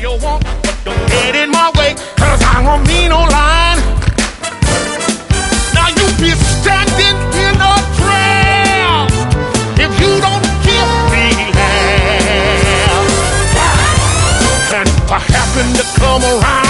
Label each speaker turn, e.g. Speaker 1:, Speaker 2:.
Speaker 1: you want, but don't get in my way, 'cause I don't mean no line. Now you be standing in a trail if you don't give me half. And if I happen to come around